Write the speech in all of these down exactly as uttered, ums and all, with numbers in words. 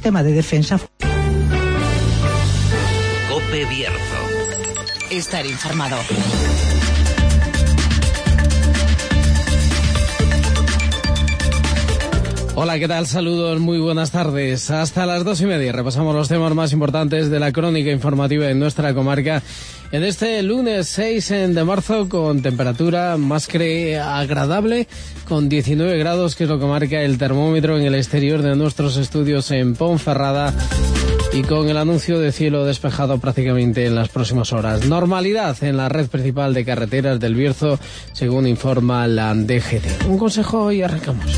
sistema de defensa. COPE Bierzo. Estar informado. Hola, ¿qué tal? Saludos, muy buenas tardes. Hasta las dos y media repasamos los temas más importantes de la crónica informativa en nuestra comarca en este lunes seis de marzo, con temperatura más que agradable, con diecinueve grados, que es lo que marca el termómetro en el exterior de nuestros estudios en Ponferrada, y con el anuncio de cielo despejado prácticamente en las próximas horas. Normalidad en la red principal de carreteras del Bierzo, según informa la D G T. Un consejo y arrancamos.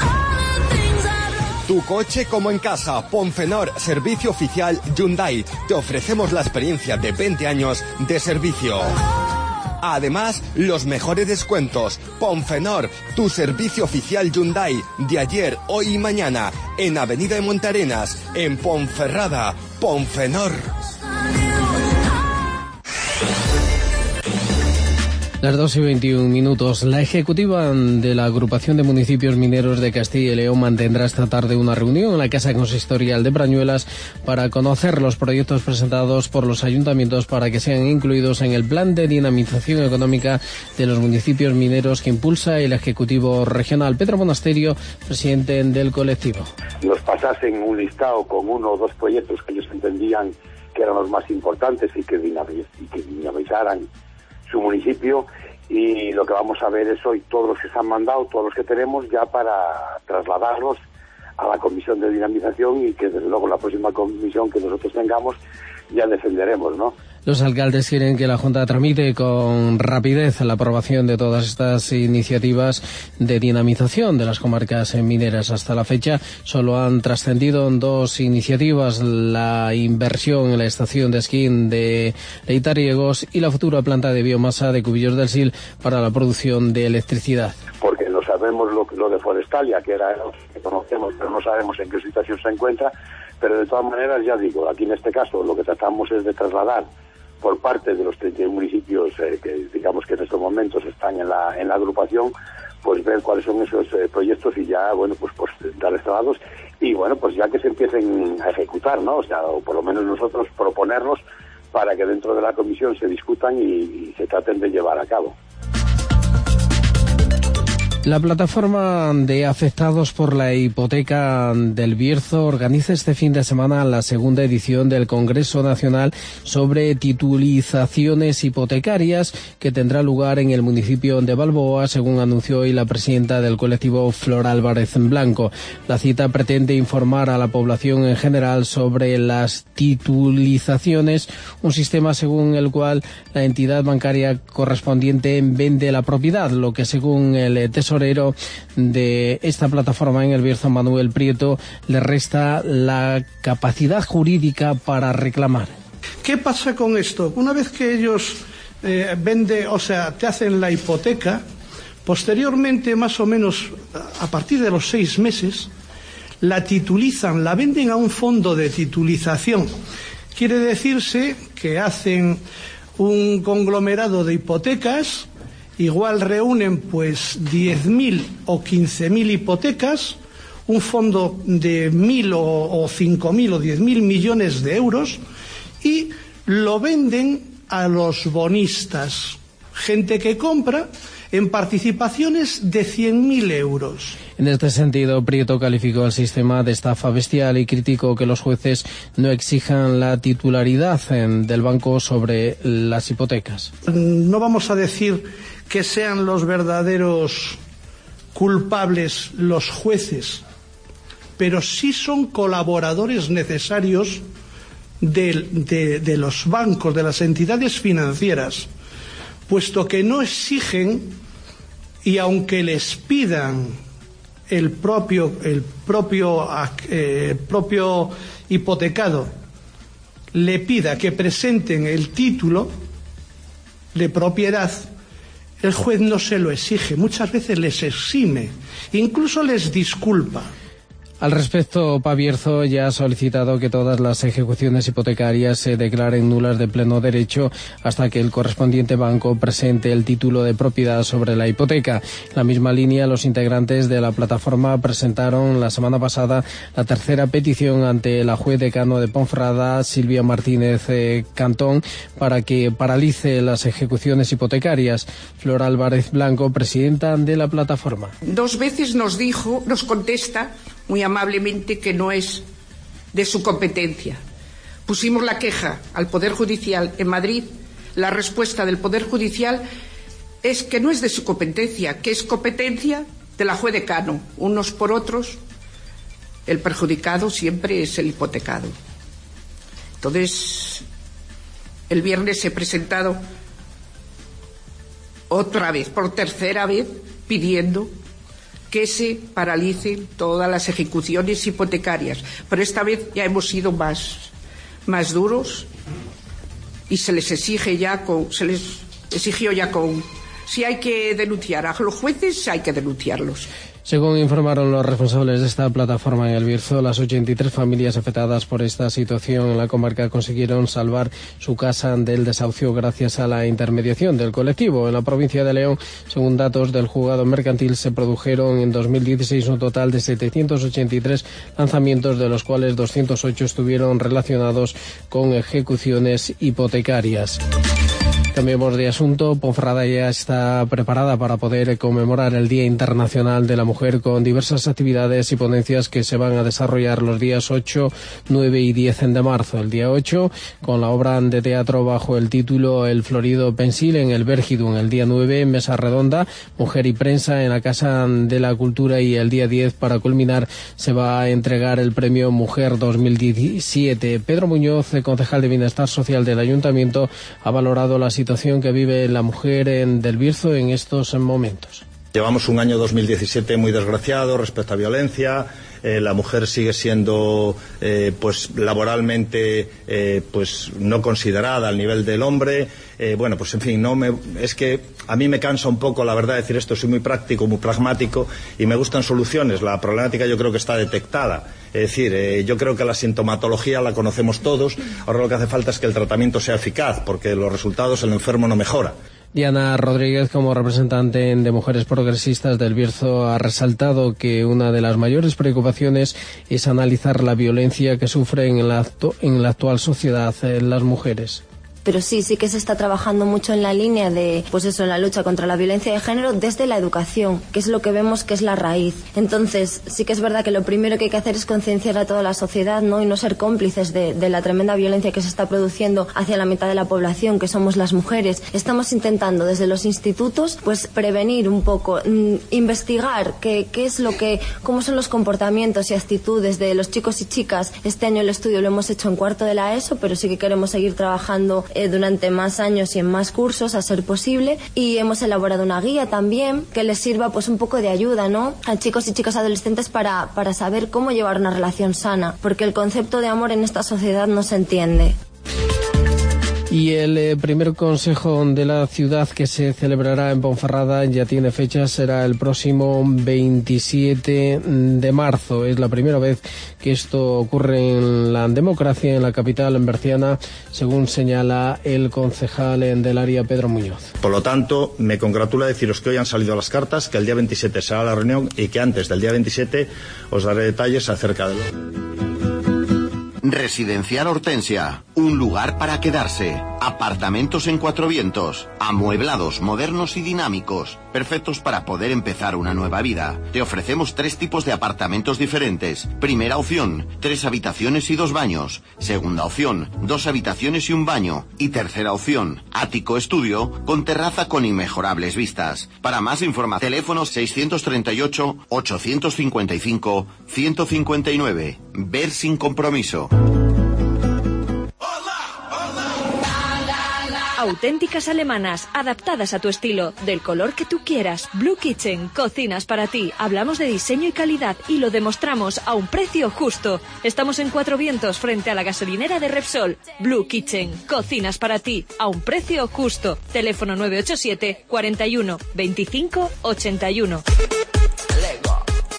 Tu coche como en casa. Ponfenor, servicio oficial Hyundai. Te ofrecemos la experiencia de veinte años de servicio. Además, los mejores descuentos. Ponfenor, tu servicio oficial Hyundai, de ayer, hoy y mañana, en Avenida de Montarenas, en Ponferrada. Ponfenor. Las dos y veintiún minutos. La ejecutiva de la Agrupación de Municipios Mineros de Castilla y León mantendrá esta tarde una reunión en la Casa Consistorial de Brañuelas para conocer los proyectos presentados por los ayuntamientos para que sean incluidos en el plan de dinamización económica de los municipios mineros que impulsa el Ejecutivo Regional. Pedro Monasterio, presidente del colectivo. Nos pasasen un listado con uno o dos proyectos que ellos entendían que eran los más importantes y que, dinamiz- y que dinamizaran su municipio, y lo que vamos a ver es hoy todos los que se han mandado, todos los que tenemos, ya para trasladarlos a la Comisión de Dinamización, y que desde luego la próxima comisión que nosotros tengamos ya defenderemos, ¿no? Los alcaldes quieren que la Junta tramite con rapidez la aprobación de todas estas iniciativas de dinamización de las comarcas mineras. Hasta la fecha solo han trascendido dos iniciativas: la inversión en la estación de esquí de Leitariegos y la futura planta de biomasa de Cubillos del Sil para la producción de electricidad. Porque no sabemos lo, lo de Forestalia, que era lo que conocemos, pero no sabemos en qué situación se encuentra. Pero de todas maneras, ya digo, aquí en este caso lo que tratamos es de trasladar por parte de los treinta y uno municipios eh, que digamos que en estos momentos están en la en la agrupación, pues ver cuáles son esos eh, proyectos y ya, bueno, pues pues darles tratados y, bueno, pues ya que se empiecen a ejecutar, ¿no? O sea, o por lo menos nosotros proponerlos para que dentro de la comisión se discutan y, y se traten de llevar a cabo. La plataforma de afectados por la hipoteca del Bierzo organiza este fin de semana la segunda edición del Congreso Nacional sobre titulizaciones hipotecarias, que tendrá lugar en el municipio de Balboa, según anunció hoy la presidenta del colectivo, Flor Álvarez Blanco. La cita pretende informar a la población en general sobre las titulizaciones, un sistema según el cual la entidad bancaria correspondiente vende la propiedad, lo que, según el tesorero de esta plataforma en el Bierzo, Manuel Prieto, le resta la capacidad jurídica para reclamar. ¿Qué pasa con esto? Una vez que ellos eh, venden, o sea, te hacen la hipoteca, posteriormente, más o menos a partir de los seis meses, la titulizan, la venden a un fondo de titulización. Quiere decirse que hacen un conglomerado de hipotecas. Igual reúnen pues diez mil o quince mil hipotecas, un fondo de mil o, o cinco mil o diez mil millones de euros, y lo venden a los bonistas, gente que compra en participaciones de cien mil euros. En este sentido, Prieto calificó el sistema de estafa bestial y criticó que los jueces no exijan la titularidad en, del banco sobre las hipotecas. No vamos a decir que sean los verdaderos culpables los jueces, pero sí son colaboradores necesarios de, de, de los bancos, de las entidades financieras, puesto que no exigen, y aunque les pidan el propio, el propio, eh, propio hipotecado le pida que presenten el título de propiedad, el juez no se lo exige, muchas veces les exime, incluso les disculpa. Al respecto, Pabierzo ya ha solicitado que todas las ejecuciones hipotecarias se declaren nulas de pleno derecho hasta que el correspondiente banco presente el título de propiedad sobre la hipoteca. En la misma línea, los integrantes de la plataforma presentaron la semana pasada la tercera petición ante la juez decano de Ponferrada, Silvia Martínez eh, Cantón, para que paralice las ejecuciones hipotecarias. Flor Álvarez Blanco, presidenta de la plataforma. Dos veces nos dijo, nos contesta muy amablemente que no es de su competencia. Pusimos la queja al Poder Judicial en Madrid. La respuesta del Poder Judicial es que no es de su competencia, que es competencia de la juez decano. Unos por otros, el perjudicado siempre es el hipotecado. Entonces, el viernes he presentado otra vez, por tercera vez, pidiendo que se paralicen todas las ejecuciones hipotecarias. Pero esta vez ya hemos sido más, más duros y se les exige ya con, se les exigió ya con, si hay que denunciar a los jueces, hay que denunciarlos. Según informaron los responsables de esta plataforma en El Bierzo, las ochenta y tres familias afectadas por esta situación en la comarca consiguieron salvar su casa del desahucio gracias a la intermediación del colectivo. En la provincia de León, según datos del juzgado mercantil, se produjeron en dos mil dieciséis un total de setecientos ochenta y tres lanzamientos, de los cuales doscientos ocho estuvieron relacionados con ejecuciones hipotecarias. Cambiemos de asunto. Ponferrada ya está preparada para poder conmemorar el Día Internacional de la Mujer con diversas actividades y ponencias que se van a desarrollar los días ocho, nueve y diez de marzo. El día ocho, con la obra de teatro bajo el título El Florido Pensil en el Bérgidum. El día nueve, mesa redonda, mujer y prensa en la Casa de la Cultura. Y el día diez, para culminar, se va a entregar el premio Mujer dos mil diecisiete. Pedro Muñoz, concejal de Bienestar Social del Ayuntamiento, ha valorado la situación que vive la mujer en Del Bierzo en estos momentos. Llevamos un año dos mil diecisiete muy desgraciado respecto a violencia. Eh, la mujer sigue siendo eh, pues laboralmente eh, pues no considerada al nivel del hombre. Eh, bueno, pues en fin, no me, es que a mí me cansa un poco, la verdad, decir esto. Soy muy práctico, muy pragmático y me gustan soluciones. La problemática yo creo que está detectada. Es decir, eh, yo creo que la sintomatología la conocemos todos. Ahora lo que hace falta es que el tratamiento sea eficaz, porque los resultados el enfermo no mejora. Diana Rodríguez, como representante de Mujeres Progresistas del Bierzo, ha resaltado que una de las mayores preocupaciones es analizar la violencia que sufren en la, en la actual sociedad las mujeres. Pero sí, sí que se está trabajando mucho en la línea de, pues eso, en la lucha contra la violencia de género desde la educación, que es lo que vemos que es la raíz. Entonces, sí que es verdad que lo primero que hay que hacer es concienciar a toda la sociedad, ¿no? Y no ser cómplices de, de la tremenda violencia que se está produciendo hacia la mitad de la población, que somos las mujeres. Estamos intentando desde los institutos, pues prevenir un poco, mmm, investigar qué, qué es lo que, cómo son los comportamientos y actitudes de los chicos y chicas. Este año el estudio lo hemos hecho en cuarto de la ESO, pero sí que queremos seguir trabajando durante más años y en más cursos a ser posible, y hemos elaborado una guía también que les sirva pues un poco de ayuda, ¿no?, a chicos y chicas adolescentes para, para saber cómo llevar una relación sana, porque el concepto de amor en esta sociedad no se entiende. Y el eh, primer consejo de la ciudad, que se celebrará en Ponferrada, ya tiene fecha, será el próximo veintisiete de marzo. Es la primera vez que esto ocurre en la democracia en la capital berciana, según señala el concejal del área, Pedro Muñoz. Por lo tanto, me congratula deciros que hoy han salido las cartas, que el día veintisiete será la reunión y que antes del día veintisiete os daré detalles acerca de lo... Residencial Hortensia, un lugar para quedarse. Apartamentos en Cuatro Vientos, amueblados, modernos y dinámicos, perfectos para poder empezar una nueva vida. Te ofrecemos tres tipos de apartamentos diferentes. Primera opción, tres habitaciones y dos baños. Segunda opción, dos habitaciones y un baño. Y tercera opción, ático estudio con terraza con inmejorables vistas. Para más información, teléfono seiscientos treinta y ocho, ochocientos cincuenta y cinco, ciento cincuenta y nueve. Ver sin compromiso. Auténticas alemanas, adaptadas a tu estilo, del color que tú quieras. Blue Kitchen, cocinas para ti. Hablamos de diseño y calidad y lo demostramos a un precio justo. Estamos en Cuatro Vientos, frente a la gasolinera de Repsol. Blue Kitchen, cocinas para ti, a un precio justo. Teléfono nueve ocho siete, cuarenta y uno, veinticinco, ochenta y uno.